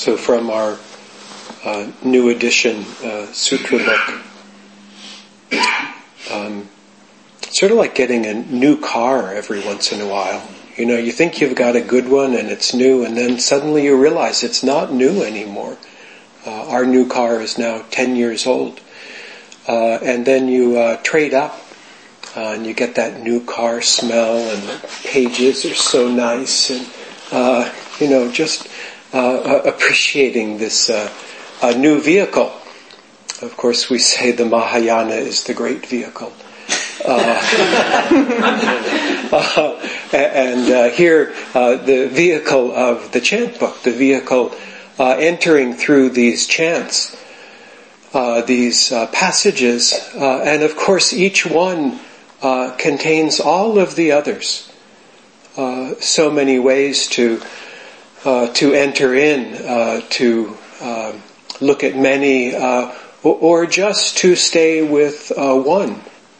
So from our new edition sutra book, sort of like getting a new car every once in a while. You know, you think you've got a good one and it's new, and then suddenly you realize it's not new anymore. Our new car is now 10 years old. And then you trade up, and you get that new car smell, and the pages are so nice, and just appreciating this new vehicle. Of course, we say the Mahayana is the great vehicle. And here, the vehicle of the chant book, the vehicle entering through these chants, these passages, and of course each one contains all of the others. So many ways to enter in, to look at many, or just to stay with one.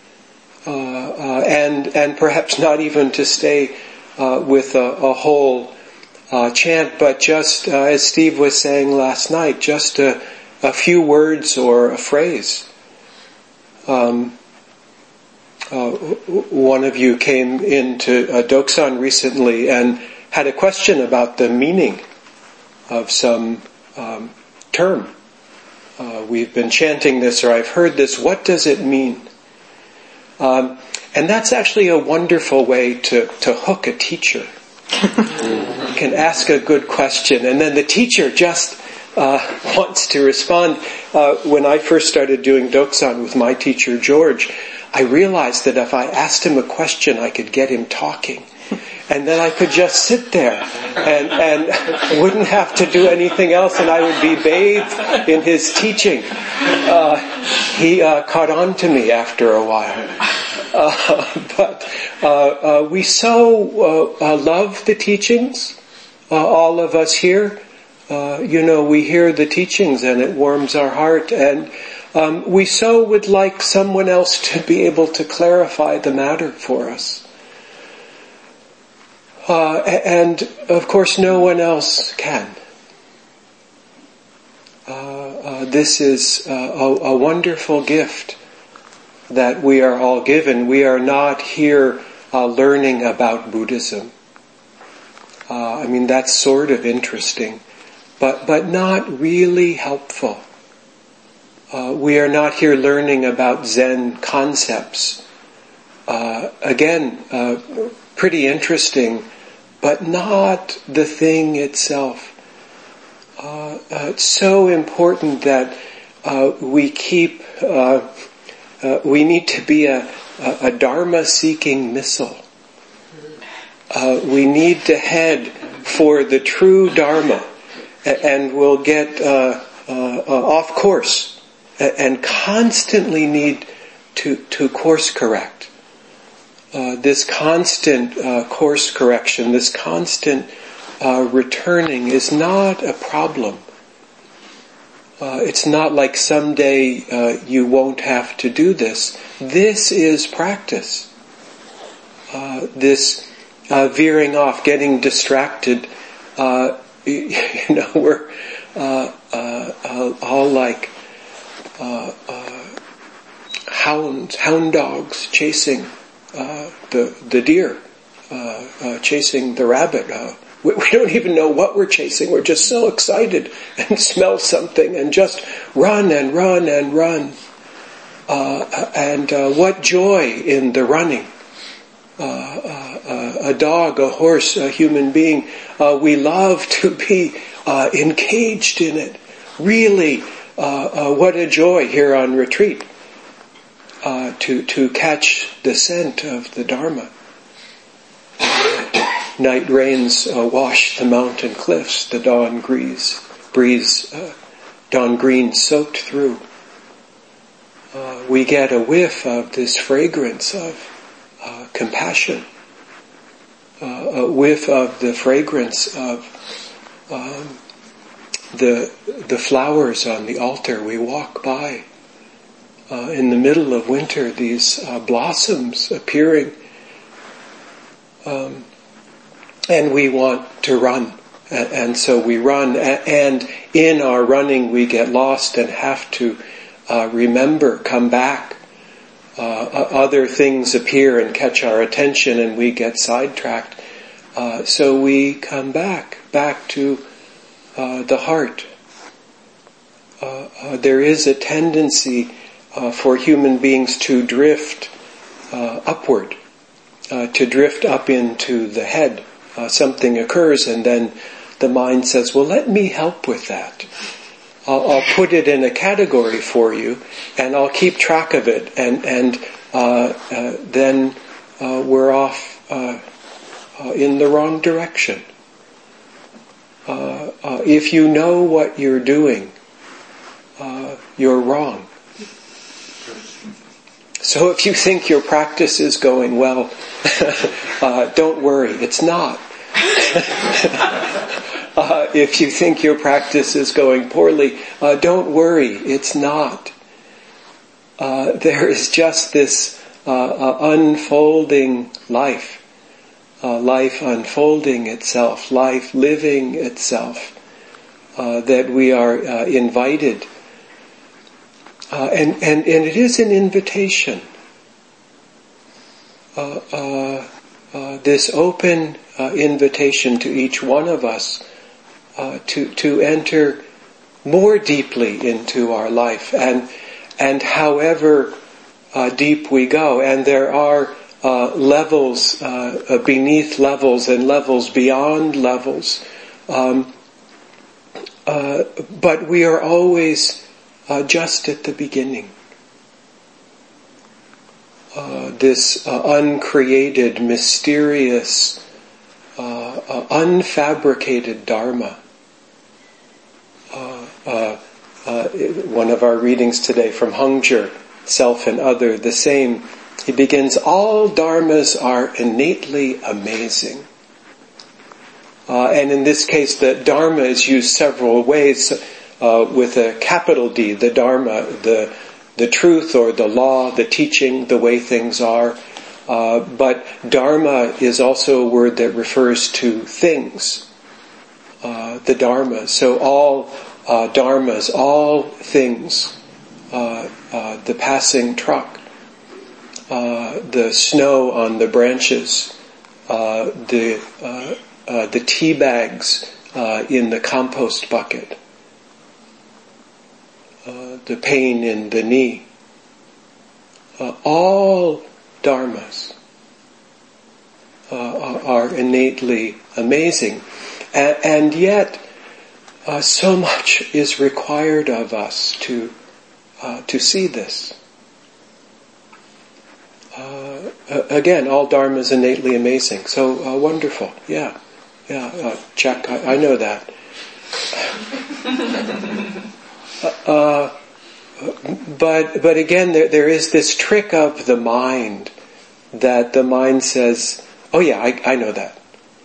And perhaps not even to stay with a whole chant, but just, as Steve was saying last night, just a few words or a phrase. One of you came into Doksan recently and had a question about the meaning of some term. We've been chanting this, or I've heard this. What does it mean? And that's actually a wonderful way to hook a teacher. You can ask a good question, and then the teacher just wants to respond. When I first started doing Doksan with my teacher George, I realized that if I asked him a question, I could get him talking. And then I could just sit there and wouldn't have to do anything else, and I would be bathed in his teaching. He caught on to me after a while. But we so love the teachings, all of us here. We hear the teachings and it warms our heart, and we so would like someone else to be able to clarify the matter for us. And of course no one else can. This is a wonderful gift that we are all given. We are not here learning about Buddhism. That's sort of interesting, but not really helpful. We are not here learning about Zen concepts. Pretty interesting, but not the thing itself. It's so important that we keep, we need to be a Dharma-seeking missile. We need to head for the true Dharma, and we'll get off course, and constantly need to course correct. This constant course correction, this constant returning is not a problem. It's not like someday you won't have to do this. This is practice. This veering off, getting distracted. We're all like hound dogs chasing the deer, chasing the rabbit. We don't even know what we're chasing. We're just so excited and smell something and just run and run and run. And what joy in the running. A dog, a horse, a human being. We love to be engaged in it. Really, what a joy here on retreat. To catch the scent of the Dharma. Night rains wash the mountain cliffs, the dawn breeze, dawn green soaked through. We get a whiff of this fragrance of compassion, a whiff of the fragrance of the flowers on the altar. We walk by. In the middle of winter, these blossoms appearing, and we want to run And so we run, and in our running we get lost and have to remember, come back. Other things appear and catch our attention and we get sidetracked. So we come back to the heart. There is a tendency for human beings to drift upward, to drift up into the head. Something occurs and then the mind says, well, let me help with that. I'll put it in a category for you and I'll keep track of it, and then we're off in the wrong direction. If you know what you're doing, you're wrong. So if you think your practice is going well, don't worry, it's not. If you think your practice is going poorly, don't worry, it's not. There is just this unfolding life, life unfolding itself, life living itself, that we are invited. And it is an invitation. This open invitation to each one of us to enter more deeply into our life, and however deep we go, and there are levels beneath levels and levels beyond levels, but we are always just at the beginning. This uncreated, mysterious, unfabricated Dharma. One of our readings today from Hongzhi, Self and Other, the same. He begins, all dharmas are innately amazing. And in this case, the dharma is used several ways, with a capital D, the dharma, the truth or the law, the teaching, the way things are. But dharma is also a word that refers to things. The dharma. So all dharmas, all things, the passing truck, the snow on the branches, the tea bags in the compost bucket, the pain in the knee, all dharmas are innately amazing, and yet so much is required of us to see this. Again, all dharma is innately amazing. So wonderful, yeah. Check. I know that. But again, there is this trick of the mind, that the mind says, "Oh yeah, I know that,"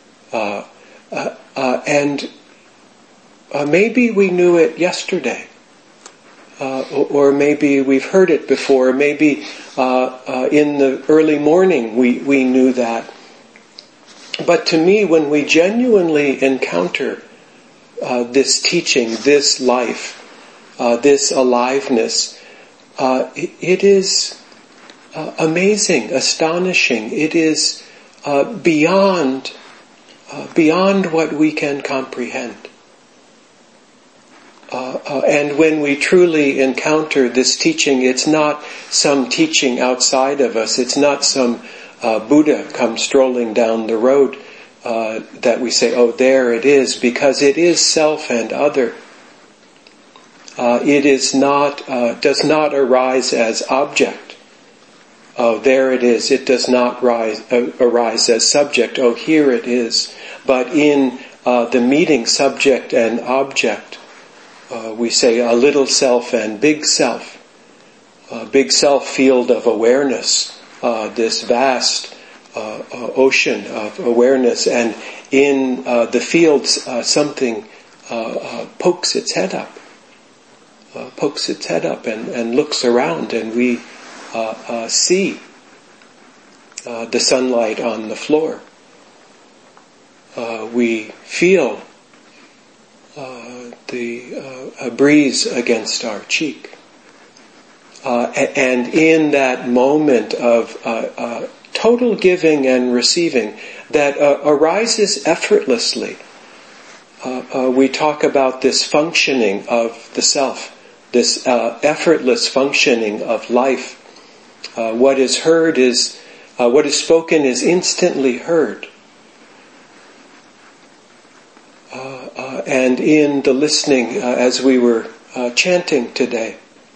and maybe we knew it yesterday, or maybe we've heard it before. Maybe in the early morning we knew that. But to me, when we genuinely encounter this teaching, this life, this aliveness, it is amazing, astonishing. It is beyond what we can comprehend. And when we truly encounter this teaching, it's not some teaching outside of us. It's not some Buddha comes strolling down the road that we say, oh, there it is, because it is self and other. It is not, does not arise as object. Oh, there it is. It does not arise as subject. Oh, here it is. But in the meeting subject and object, we say a little self and big self. Big self field of awareness. This vast ocean of awareness, and in the fields something pokes its head up and looks around, and we see the sunlight on the floor. We feel a breeze against our cheek. And in that moment of total giving and receiving that arises effortlessly, we talk about this functioning of the self, this effortless functioning of life. What is heard is, what is spoken is instantly heard. And in the listening, as we were chanting today,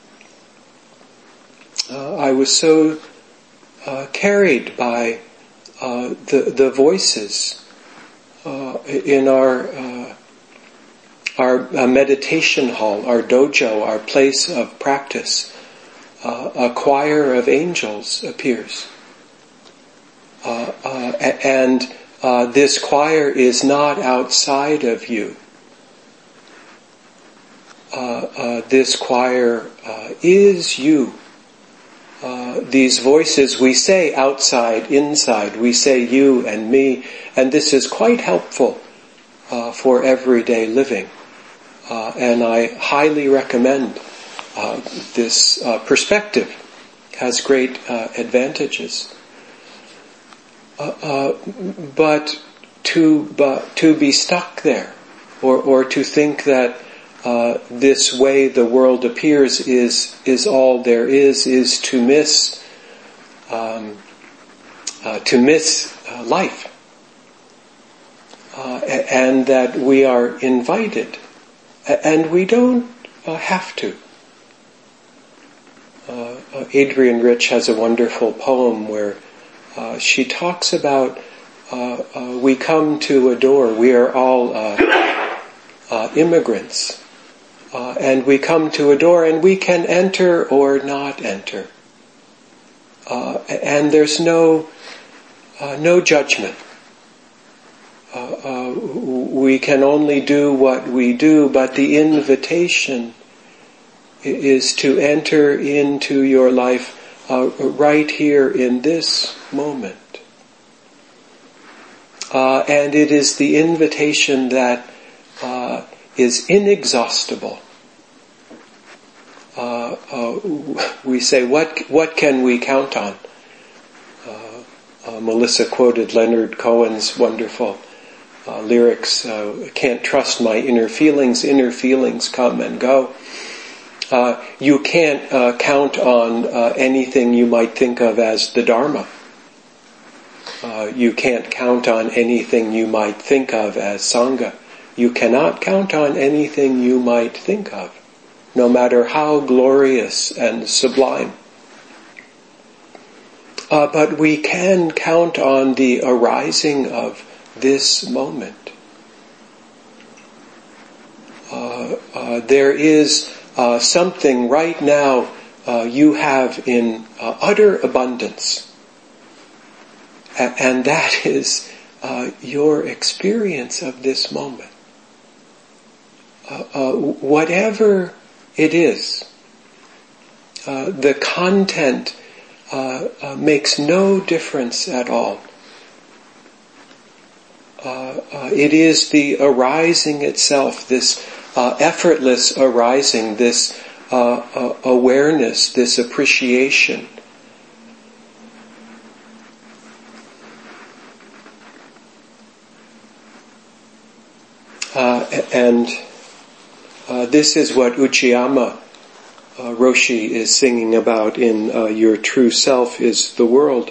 I was so carried by the voices in our meditation hall, our dojo, our place of practice. A choir of angels appears, and this choir is not outside of you. This choir is you. These voices, we say outside, inside, we say you and me, and this is quite helpful for everyday living. And I highly recommend this perspective. Has great advantages. But to be stuck there, or to think that this way the world appears is all there is to miss life, and that we are invited, and we don't have to. Adrienne Rich has a wonderful poem where she talks about we come to adore. We are all immigrants. And we come to adore, and we can enter or not enter. And there's no judgment. We can only do what we do, but the invitation is to enter into your life right here in this moment. And it is the invitation that is inexhaustible. We say, what can we count on? Melissa quoted Leonard Cohen's wonderful lyrics, can't trust my inner feelings come and go. You can't count on anything you might think of as the Dharma. You can't count on anything you might think of as Sangha. You cannot count on anything you might think of, no matter how glorious and sublime. But we can count on the arising of this moment. There is something right now you have in utter abundance. And that is your experience of this moment. Whatever it is, the content makes no difference at all. It is the arising itself, this effortless arising, this awareness, this appreciation. And this is what Uchiyama Roshi is singing about in Your True Self is the World.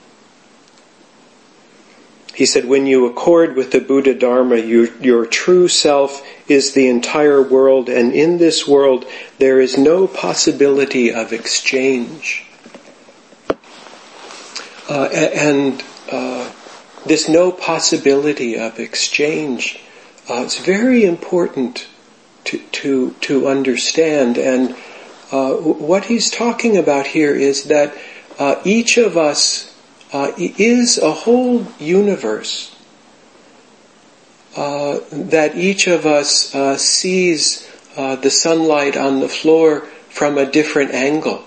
He said, when you accord with the Buddha Dharma, your true self is the entire world, and in this world there is no possibility of exchange. And this no possibility of exchange, it's very important to understand. And what he's talking about here is that each of us is a whole universe. That each of us sees the sunlight on the floor from a different angle.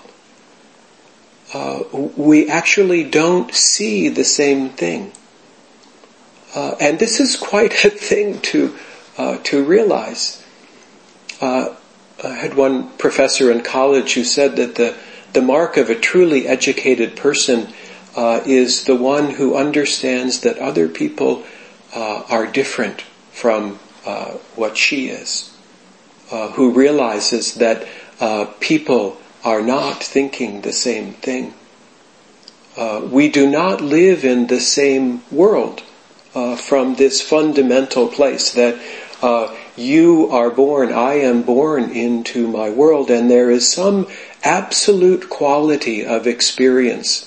We actually don't see the same thing. And this is quite a thing to to realize. I had one professor in college who said that the mark of a truly educated person is the one who understands that other people are different from what she is, who realizes that people are not thinking the same thing. We do not live in the same world from this fundamental place that you are born, I am born into my world, and there is some absolute quality of experience.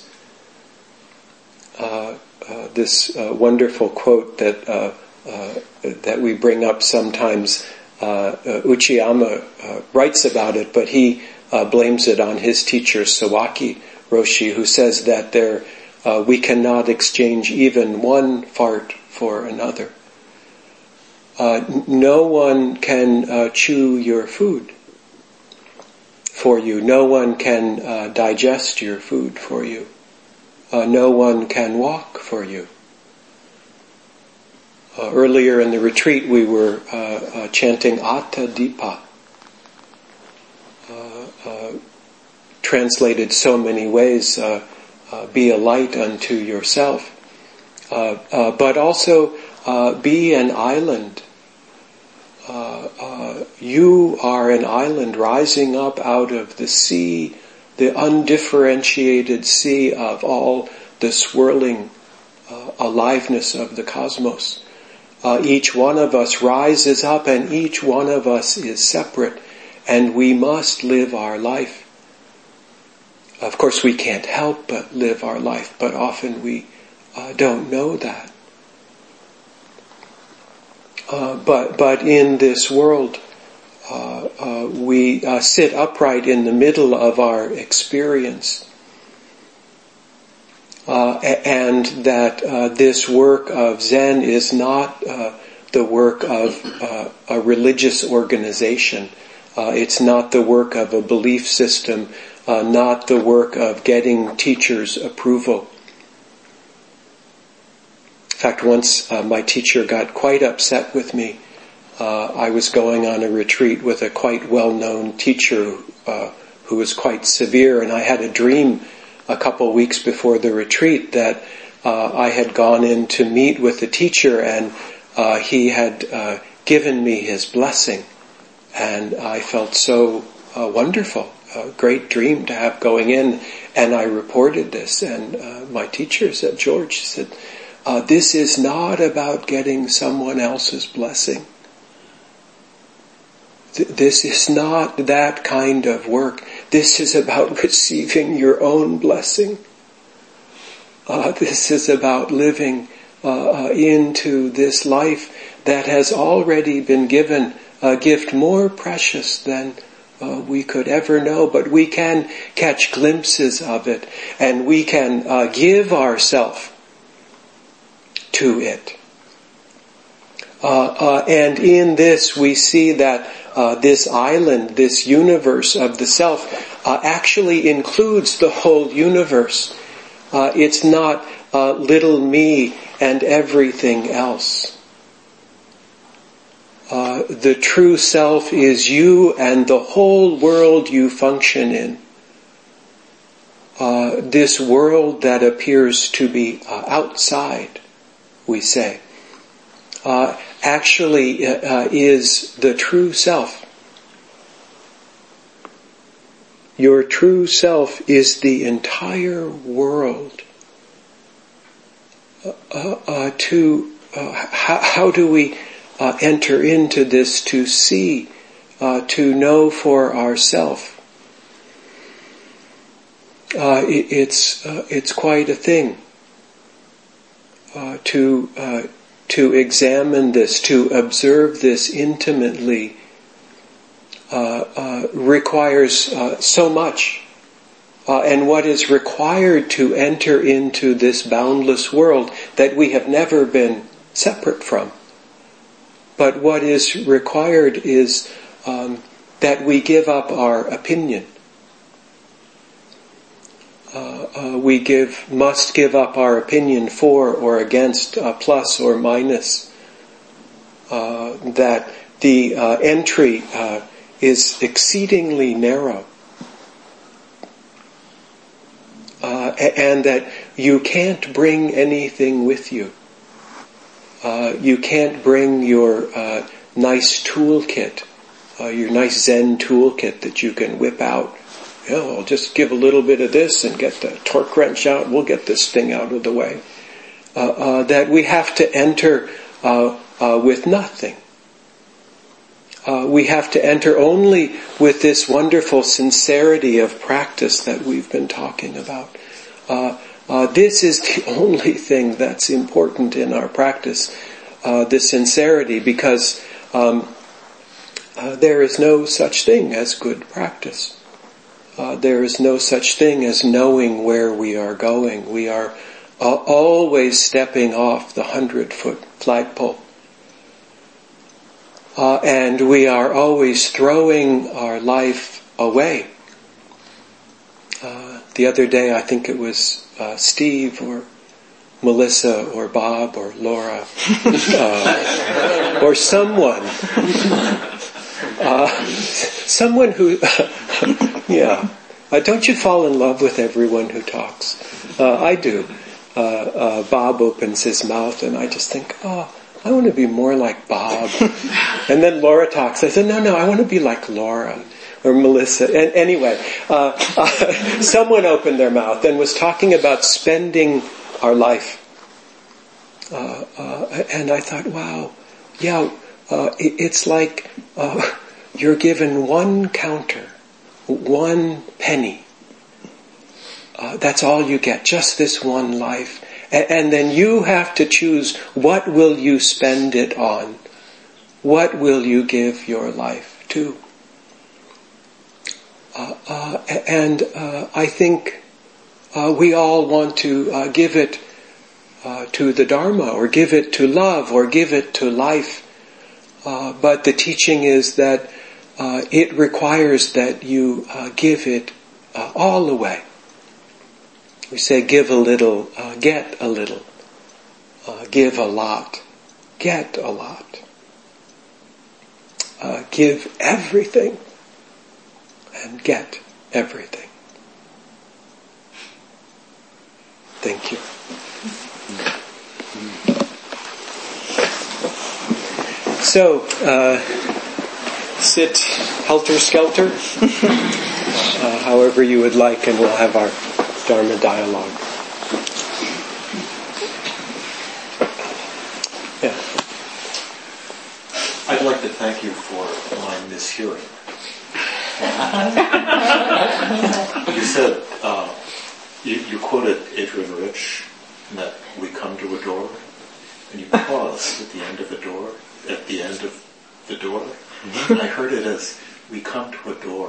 This wonderful quote that we bring up sometimes, Uchiyama writes about it, but he blames it on his teacher Sawaki Roshi, who says that we cannot exchange even one fart for another. No one can chew your food for you. No one can digest your food for you. No one can walk for you. Earlier in the retreat we were chanting Atta Dipa, translated so many ways, be a light unto yourself, but also be an island. You are an island rising up out of the sea, the undifferentiated sea of all the swirling aliveness of the cosmos. Each one of us rises up, and each one of us is separate, and we must live our life. Of course, we can't help but live our life, but often we don't know that. But in this world, we sit upright in the middle of our experience, and that this work of Zen is not the work of a religious organization. It's not the work of a belief system, not the work of getting teachers' approval. In fact, once my teacher got quite upset with me. I was going on a retreat with a quite well-known teacher who was quite severe, and I had a dream a couple weeks before the retreat that I had gone in to meet with the teacher, and he had given me his blessing, and I felt so wonderful, a great dream to have going in, and I reported this, and my teacher said, George, she said, this is not about getting someone else's blessing. This is not that kind of work. This is about receiving your own blessing. This is about living into this life that has already been given, a gift more precious than we could ever know, but we can catch glimpses of it, and we can give ourselves to it. And in this we see that this island, this universe of the self, actually includes the whole universe. It's not little me and everything else. The true self is you and the whole world you function in. This world that appears to be outside, we say, actually is the true self. Your true self is the entire world. How do we enter into this to see, to know for ourselves? It's quite a thing to examine this, to observe this intimately, requires so much. And what is required to enter into this boundless world that we have never been separate from. But what is required is that we give up our opinion. We must give up our opinion for or against, plus or minus. that the entry is exceedingly narrow, and that you can't bring anything with you. You can't bring your nice toolkit, your nice Zen toolkit that you can whip out. I'll just give a little bit of this and get the torque wrench out. We'll get this thing out of the way. That we have to enter with nothing. We have to enter only with this wonderful sincerity of practice that we've been talking about. This is the only thing that's important in our practice, the sincerity, because there is no such thing as good practice. There is no such thing as knowing where we are going. We are always stepping off the 100-foot flagpole. And we are always throwing our life away. The other day, I think it was Steve or Melissa or Bob or Laura or someone. Someone who, don't you fall in love with everyone who talks? I do. Bob opens his mouth and I just think, I want to be more like Bob. And then Laura talks. I said, no, I want to be like Laura or Melissa. And anyway, someone opened their mouth and was talking about spending our life. And I thought, wow, it's like you're given one counter, one penny. That's all you get, just this one life. And then you have to choose, what will you spend it on? What will you give your life to? I think we all want to give it to the Dharma, or give it to love, or give it to life. But the teaching is that it requires that you give it all away. We say give a little, get a little. Give a lot, get a lot. Give everything and get everything. Thank you. So, sit helter-skelter, however you would like, and we'll have our Dharma dialogue. Yeah. I'd like to thank you for my mishearing. You said, you quoted Adrian Rich, that we come to a door, and you paused at the end of the door. Mm-hmm. I heard it as, we come to a door.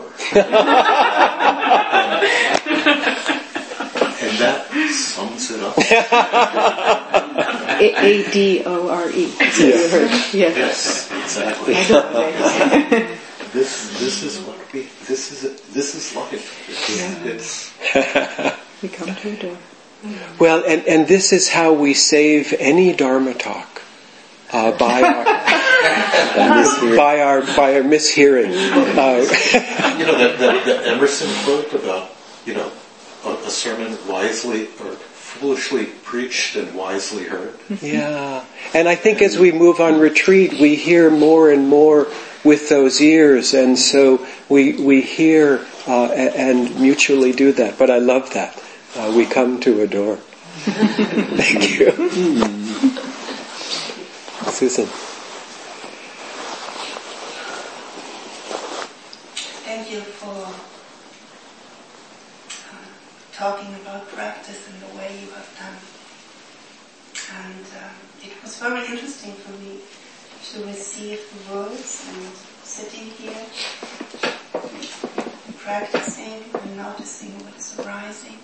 And that sums it up. A-D-O-R-E. You heard. Yes, exactly. This is life. It's We come to a door. Well, and this is how we save any Dharma talk, by our mishearing. The Emerson quote about, a sermon wisely or foolishly preached and wisely heard. Yeah, and I think as we move on retreat, we hear more and more with those ears, and so we hear and mutually do that. But I love that. We come to a door. Thank you. Susan. Thank you for talking about practice in the way you have done. And it was very interesting for me to receive the words and sitting here, practicing and noticing what is arising,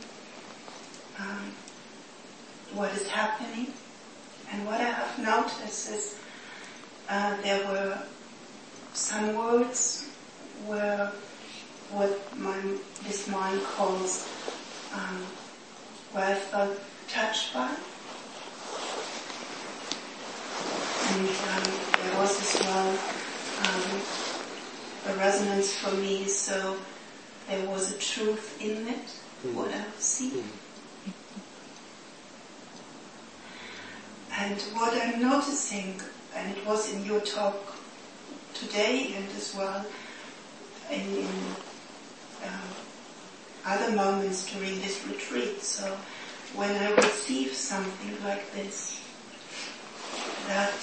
what is happening. And what I have noticed is there were some words were what this mind calls where I felt touched by. And there there was as well a resonance for me, so there was a truth in it, what I see. And what I'm noticing, and it was in your talk today and as well in other moments during this retreat, so when I receive something like this, that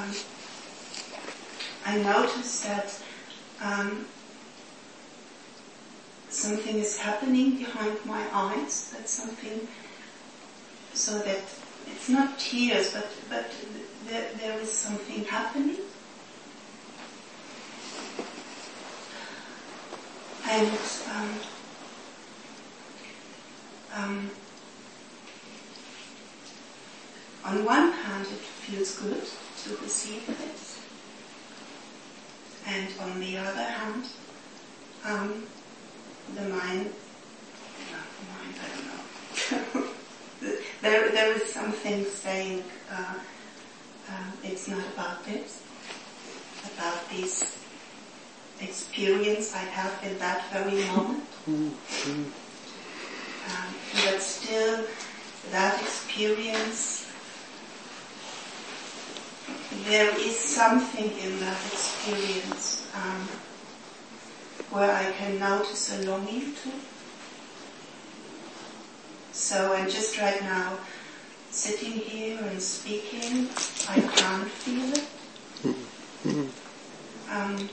I notice that something is happening behind my eyes, that something, so that it's not tears, but there is something happening. And on one hand it feels good to receive this, and on the other hand, the mind, I don't know. There is something saying it's not about this, about this experience I have in that very moment. But still, that experience, there is something in that experience where I can notice a longing to. So I'm just right now sitting here and speaking. I can't feel it. And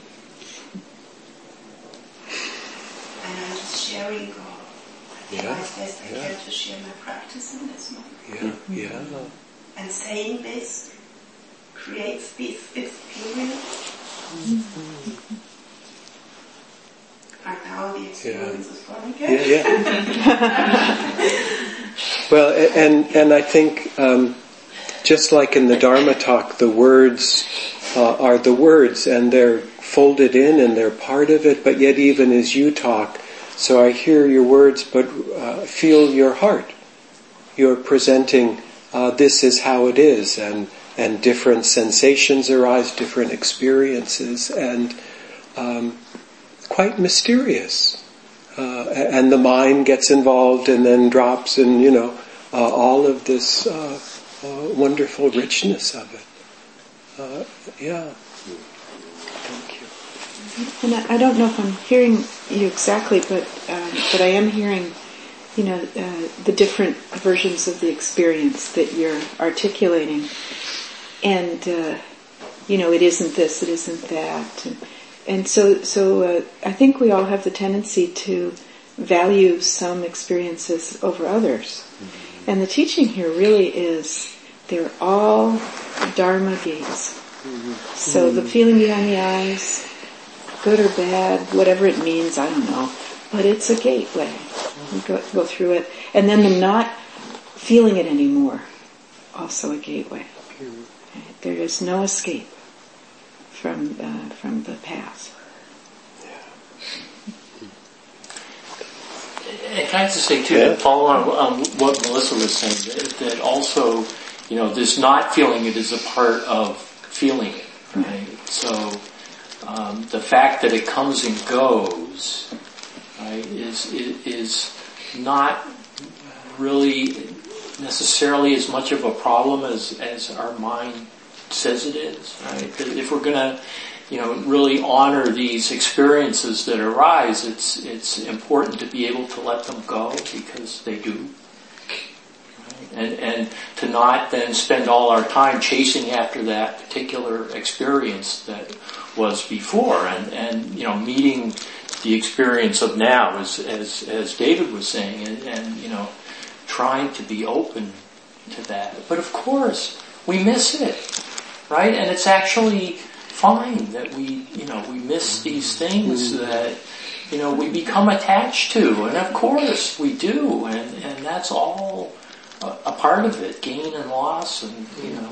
I'm just sharing as best I can to share my practice in this moment. And saying this creates this experience. And now the experience is gone again. Well, and I think just like in the Dharma talk, the words are the words, and they're folded in and they're part of it, but yet even as you talk, so I hear your words but feel your heart. You're presenting this is how it is, and different sensations arise, different experiences, and quite mysterious. And the mind gets involved and then drops, and all of this wonderful richness of it. Thank you. And I don't know if I'm hearing you exactly, but I am hearing, the different versions of the experience that you're articulating. And, it isn't this, it isn't that. And so I think we all have the tendency to value some experiences over others. Mm-hmm. And the teaching here really is, they're all Dharma gates. Mm-hmm. So the feeling behind the eyes, good or bad, whatever it means, I don't know. But it's a gateway. You go through it. And then the not feeling it anymore, also a gateway. Mm-hmm. There is no escape from the past. And can I just say too, to follow on what Melissa was saying, that also, this not feeling it is a part of feeling it, right? So the fact that it comes and goes, right, is not really necessarily as much of a problem as our mind says it is, right? If we're gonna, really honor these experiences that arise, it's important to be able to let them go, because they do. Right? And to not then spend all our time chasing after that particular experience that was before, and meeting the experience of now, as David was saying, and trying to be open to that. But of course, we miss it. Right? And it's actually fine that we miss these things that, we become attached to. And of course we do. And that's all a part of it. Gain and loss and,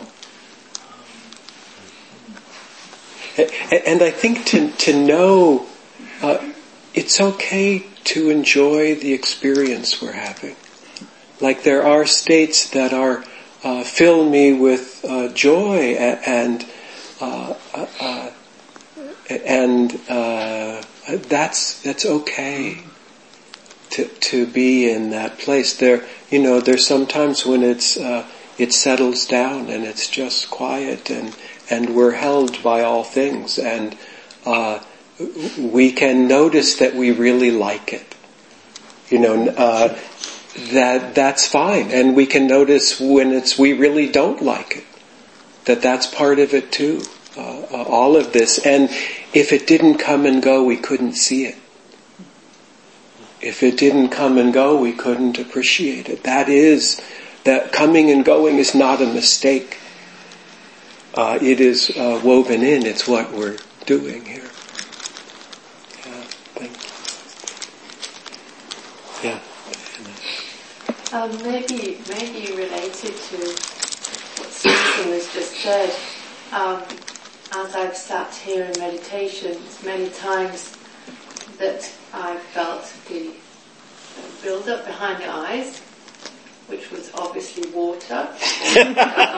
And I think to know, it's okay to enjoy the experience we're having. Like there are states that are, fill me with joy, and and that's okay to be in that place. There's sometimes when it settles down and it's just quiet and we're held by all things, and we can notice that we really like it. That's fine, and we can notice when we really don't like it. That's part of it too. All of this, and if it didn't come and go, we couldn't see it. If it didn't come and go, we couldn't appreciate it. That coming and going is not a mistake. It is woven in. It's what we're doing here. Yeah, thank you. Yeah. Maybe related to what Susan has just said. As I've sat here in meditation, many times that I've felt the build-up behind the eyes, which was obviously water, and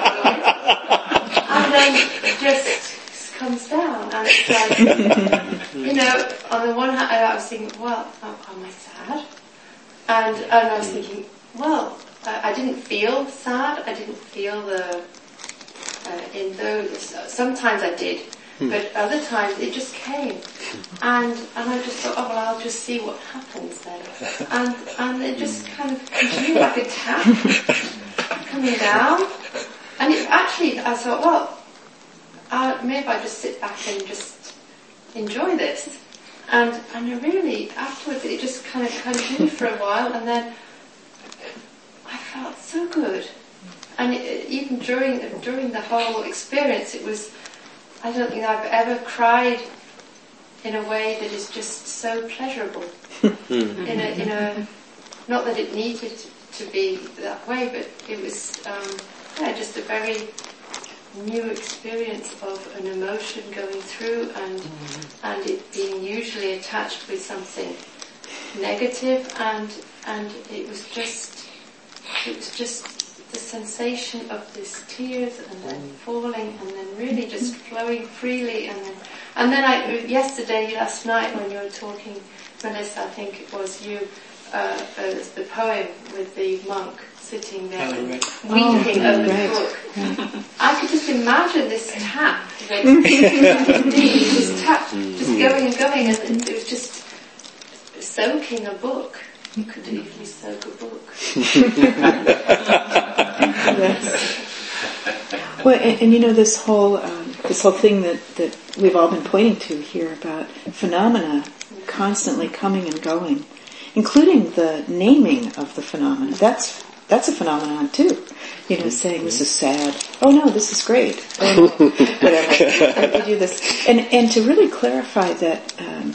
then it just comes down, and it's like, on the one hand I was thinking, well, am I sad? And I was thinking, well, I didn't feel sad, I didn't feel in those, sometimes I did, but other times it just came, and I just thought, oh well, I'll just see what happens then, and it just kind of continued like a tap coming down, and it actually, I thought, well, maybe I just sit back and just enjoy this, and I really afterwards it just kind of continued for a while, and then I felt so good. And even during the whole experience, it was, I don't think I've ever cried in a way that is just so pleasurable. in a, not that it needed to be that way, but it was, just a very new experience of an emotion going through, and it being usually attached with something negative, and it was just the sensation of these tears, and then falling, and then really just flowing freely, and then last night when you were talking, Melissa, I think it was you, the poem with the monk sitting there weeping over the book. I could just imagine this tap, this tap, just going and going, and it was just soaking a book. You could easily soak a book. Yes. Well, and this whole thing that we've all been pointing to here about phenomena constantly coming and going, including the naming of the phenomena. That's a phenomenon too. Saying this is sad. Oh no, this is great. Oh no, whatever. We do this, and to really clarify that,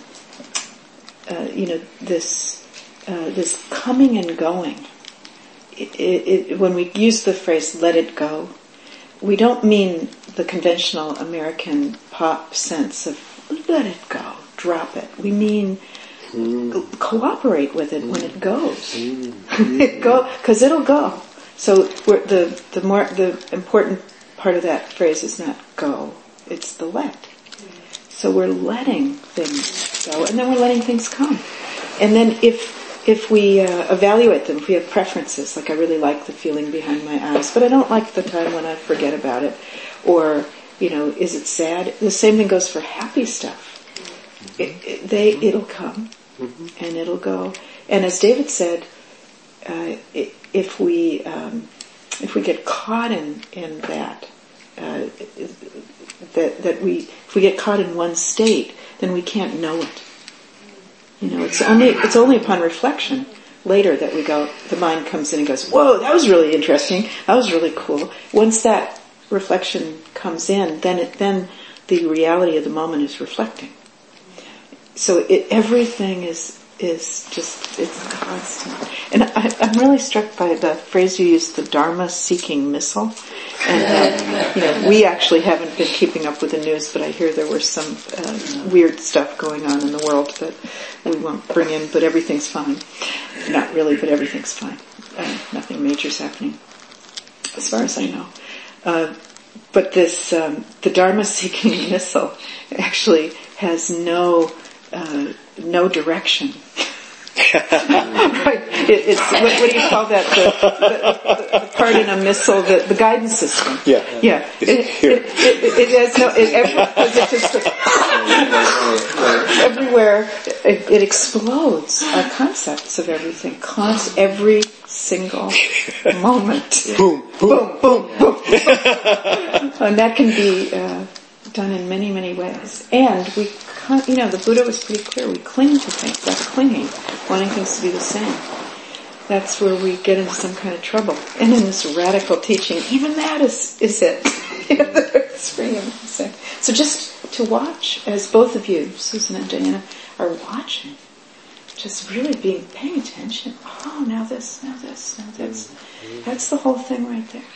this coming and going. When we use the phrase "let it go," we don't mean the conventional American pop sense of "let it go, drop it." We mean cooperate with it when it goes. Because it'll go. So the important part of that phrase is not go; it's the let. So we're letting things go, and then we're letting things come. And then if we evaluate them, if we have preferences, like I really like the feeling behind my eyes, but I don't like the time when I forget about it, or, is it sad? The same thing goes for happy stuff. It'll come, and it'll go. And as David said, if we get caught in that, if we get caught in one state, then we can't know it. It's only upon reflection later that the mind comes in and goes, whoa, that was really interesting, that was really cool. Once that reflection comes in, then the reality of the moment is reflecting. So everything is just, it's constant. And I'm really struck by the phrase you used, the Dharma-seeking missile. And, we actually haven't been keeping up with the news, but I hear there was some weird stuff going on in the world that we won't bring in, but everything's fine. Not really, but everything's fine. Nothing major's happening, as far as I know. but this, the Dharma-seeking missile actually has no direction. Right. It's what do you call that? The part in a missile, the guidance system. Yeah. It has no. Everywhere it explodes our concepts of everything. Every single moment. Boom, boom, boom, boom. And that can be done in many, many ways. And we, the Buddha was pretty clear. We cling to things. That's clinging, wanting things to be the same. That's where we get into some kind of trouble. And in this radical teaching, even that is it. So just to watch, as both of you, Susan and Diana, are watching, just really paying attention. Oh, now this, now this, now this. That's the whole thing right there.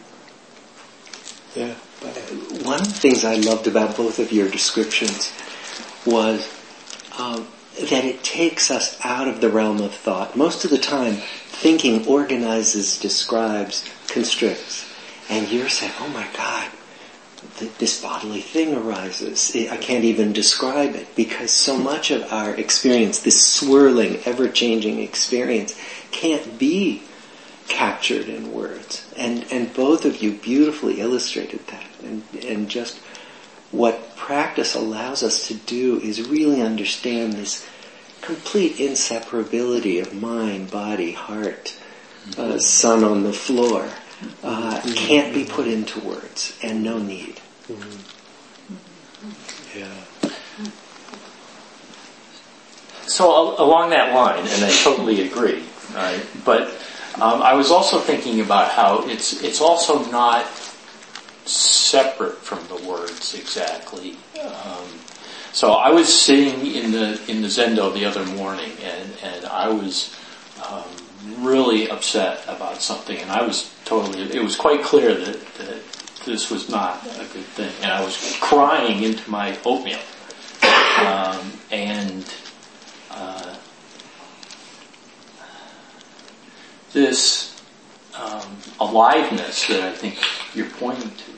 Yeah. One of the things I loved about both of your descriptions was that it takes us out of the realm of thought. Most of the time, thinking organizes, describes, constricts. And you're saying, oh my God, this bodily thing arises. I can't even describe it, because so much of our experience, this swirling, ever-changing experience, can't be captured in words. And both of you beautifully illustrated that. And just what practice allows us to do is really understand this complete inseparability of mind, body, heart, sun on the floor. Can't be put into words, and no need. Yeah. So along that line, and I totally agree, right? But I was also thinking about how it's also not separate from the words exactly. So I was sitting in the Zendo the other morning, and I was really upset about something, and it was quite clear that this was not a good thing, and I was crying into my oatmeal, and this aliveness that I think you're pointing to,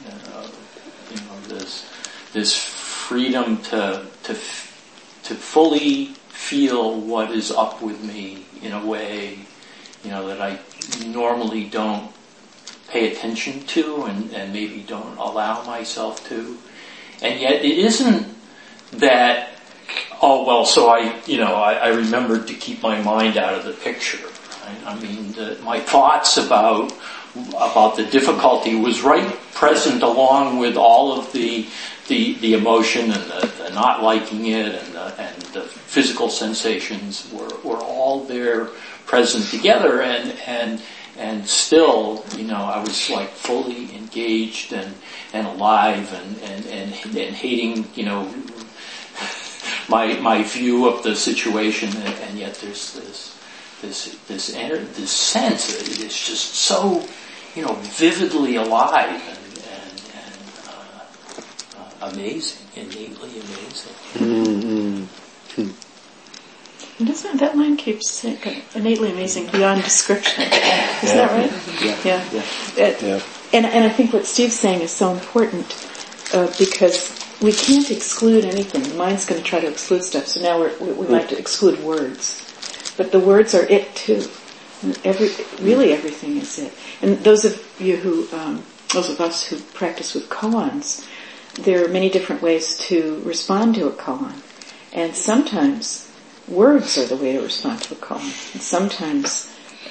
this freedom to fully feel what is up with me in a way, that I normally don't pay attention to and maybe don't allow myself to. And yet it isn't that, so I remembered to keep my mind out of the picture. Right? I mean, my thoughts about the difficulty was right present along with all of the emotion and the not liking it and the physical sensations were all there present together, and still, I was like fully engaged and alive and hating, my view of the situation, and yet there's this sense that it is just so, vividly alive and amazing, innately amazing. Mm-hmm. And doesn't that line keep saying innately amazing beyond description? Isn't that right? Yeah. And I think what Steve's saying is so important because we can't exclude anything. The mind's going to try to exclude stuff. So now we like to exclude words, but the words are it too. Really everything is it. And those of us who practice with koans, there are many different ways to respond to a koan, and sometimes words are the way to respond to a koan, and sometimes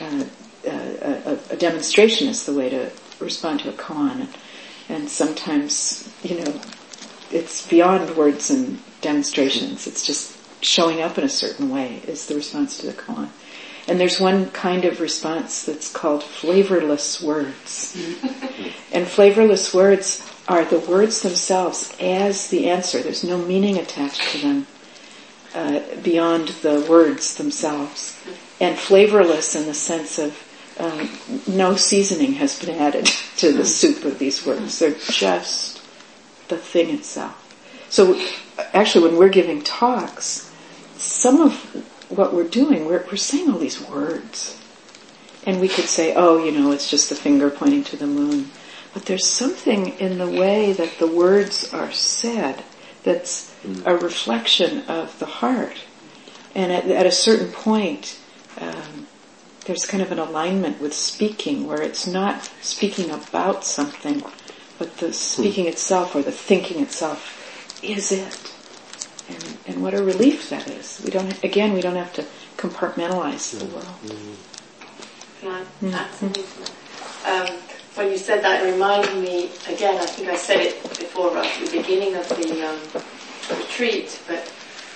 a demonstration is the way to respond to a koan, and sometimes it's beyond words and demonstrations. It's just showing up in a certain way is the response to the koan. And there's one kind of response that's called flavorless words. And flavorless words are the words themselves as the answer. There's no meaning attached to them beyond the words themselves. And flavorless in the sense of no seasoning has been added to the soup of these words. They're just the thing itself. So actually when we're giving talks, some of what we're doing, we're saying all these words. And we could say, it's just the finger pointing to the moon. but there's something in the way that the words are said that's a reflection of the heart. And at a certain point, there's kind of an alignment with speaking, where it's not speaking about something, but the speaking itself or the thinking itself is it. And what a relief that is. We don't have to compartmentalize the world. Absolutely. When you said that, it reminded me, again, I think I said it before, right at the beginning of the retreat, but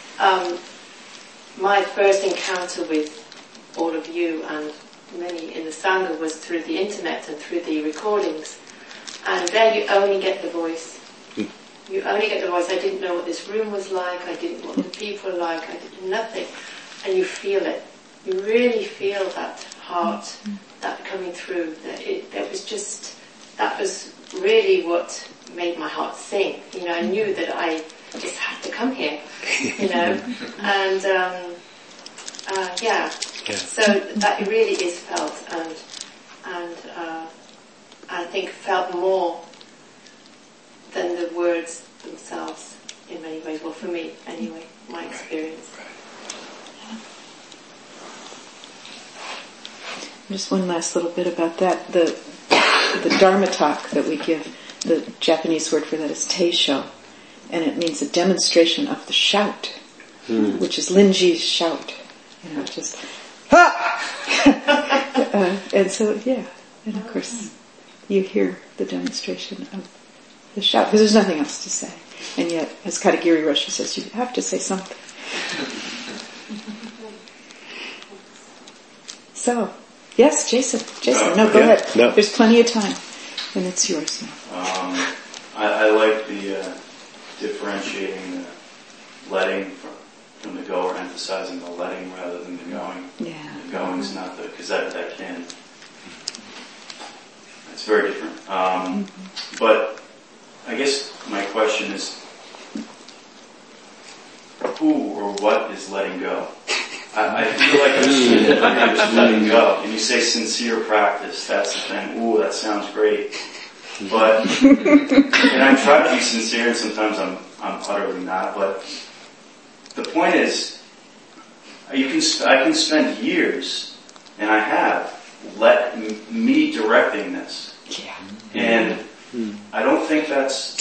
my first encounter with all of you and many in the Sangha was through the internet and through the recordings. And there you only get the voice. You only get the voice. I didn't know what this room was like. I didn't know what the people were like. I did nothing. And you feel it. You really feel that heart, that coming through. That was really what made my heart sing. I knew that I just had to come here, and so that really is felt, and I think felt more than the words themselves in many ways. Well, for me, anyway, my experience. Just one last little bit about that. The Dharma talk that we give, the Japanese word for that is teisho, and it means a demonstration of the shout, which is Linji's shout. Just ha! And so, and of course, you hear the demonstration of the shout, because there's nothing else to say. And yet, as Katagiri Roshi says, you have to say something. So, yes, Jason, no, go ahead. No. There's plenty of time, and it's yours now. I like the differentiating the letting from the go, or emphasizing the letting rather than the going. Yeah. The going's not because that can. It's very different. But I guess my question is, who or what is letting go? I feel like you're just letting go. And you say sincere practice, that's the thing. Ooh, that sounds great. But, and I try to be sincere, and sometimes I'm utterly not, but the point is, I can spend years, and I have, let me directing this. Yeah. And I don't think that's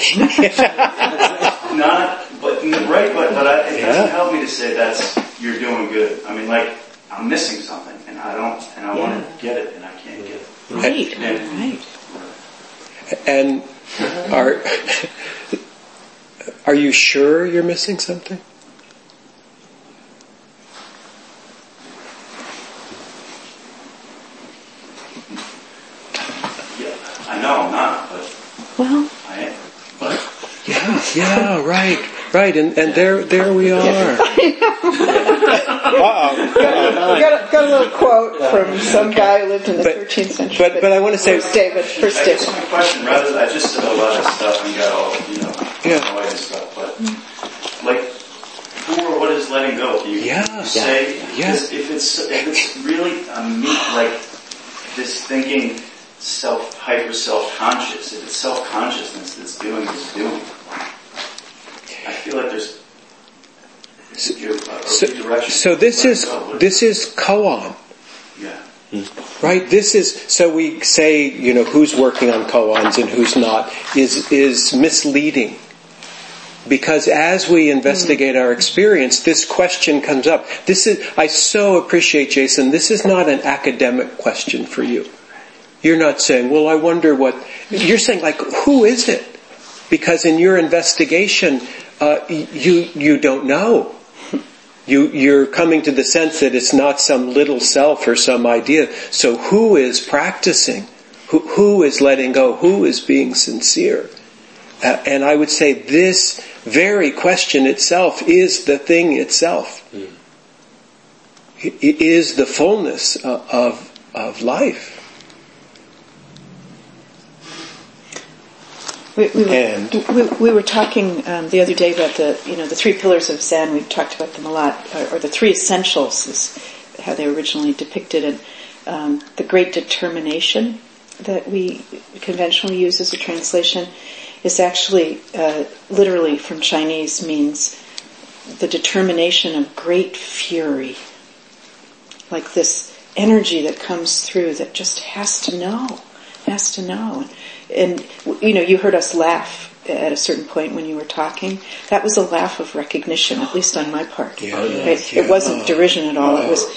not, but it doesn't help me to say you're doing good. I mean, like, I'm missing something, and I want to get it, and I can't get it. Right. And are you sure you're missing something? Yeah, I know I'm not, but I am. But yeah, right, and there we are. Got a little quote from some guy who lived in the 13th century. But I want to say, First David. I guess my question, I just said a lot of stuff and got all, noise and stuff, but like, who or what is letting go? Can you say, if it's really like this thinking hyper self-conscious, if it's self-consciousness that's doing this doing, I feel like there's so this is koan. Yeah. Right? This is, so we say, who's working on koans and who's not is misleading. Because as we investigate our experience, this question comes up. I so appreciate, Jason, this is not an academic question for you. You're not saying, well, I wonder what, you're saying like, who is it? Because in your investigation, you don't know. You're coming to the sense that it's not some little self or some idea. So who is practicing? Who is letting go? Who is being sincere? And I would say this very question itself is the thing itself. It is the fullness of life. We were talking the other day about the 3 pillars of Zen. We've talked about them a lot, or the 3 essentials is how they were originally depicted. And the great determination that we conventionally use as a translation is actually literally from Chinese, means the determination of great fury. Like this energy that comes through that just has to know. And, you heard us laugh at a certain point when you were talking. That was a laugh of recognition, at least on my part. Right? It wasn't derision at all. It was,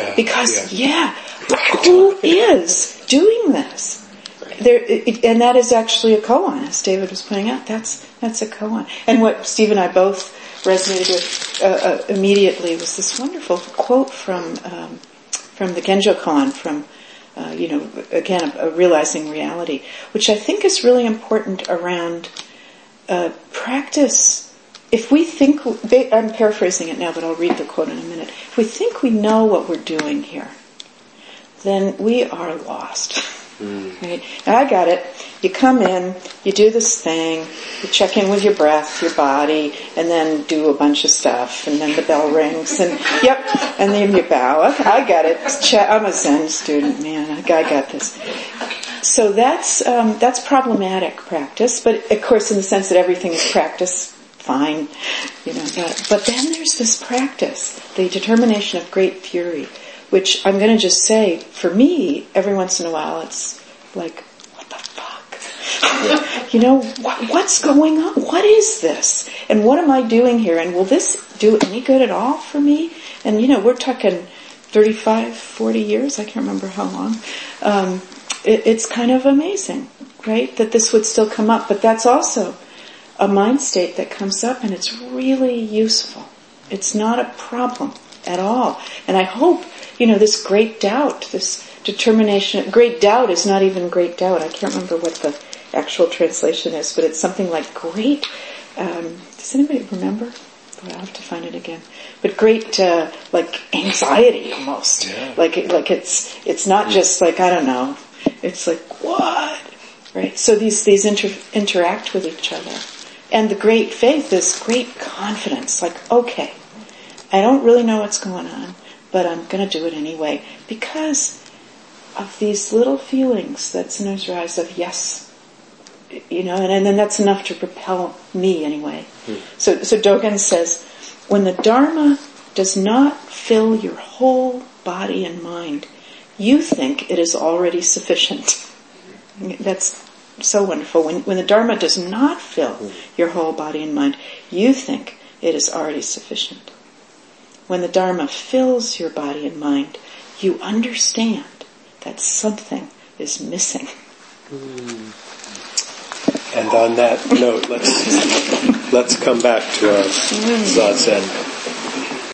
who is doing this? And that is actually a koan, as David was pointing out. That's a koan. And what Steve and I both resonated with immediately was this wonderful quote from the Genjo koan, from again, a realizing reality, which I think is really important around practice. If we think, I'm paraphrasing it now, but I'll read the quote in a minute. If we think we know what we're doing here, then we are lost. Right? Now I got it. You come in, you do this thing, you check in with your breath, your body, and then do a bunch of stuff, and then the bell rings, and and then you bow. I got it. I'm a Zen student, man. I got this. So that's problematic practice, but of course in the sense that everything is practice, fine, but then there's this practice, the determination of great fury, which I'm going to just say, for me, every once in a while it's like, what the fuck? What's going on? What is this? And what am I doing here? And will this do any good at all for me? And we're talking 35, 40 years, I can't remember how long. It's kind of amazing, right? That this would still come up, but that's also a mind state that comes up and it's really useful. It's not a problem at all. And I hope, this great doubt, this determination, great doubt is not even great doubt. I can't remember what the actual translation is, but it's something like great, does anybody remember? I'll have to find it again. But great, like anxiety almost. Yeah. Like it's not just like, I don't know. It's like, what? Right? So these interact with each other. And the great faith is great confidence. Like, okay, I don't really know what's going on, but I'm going to do it anyway. Because of these little feelings that sometimes rise of yes, and then that's enough to propel me anyway. So Dogen says, when the Dharma does not fill your whole body and mind, you think it is already sufficient. That's so wonderful. When the Dharma does not fill your whole body and mind, you think it is already sufficient. When the Dharma fills your body and mind, you understand that something is missing. And on that note, let's come back to our Zazen.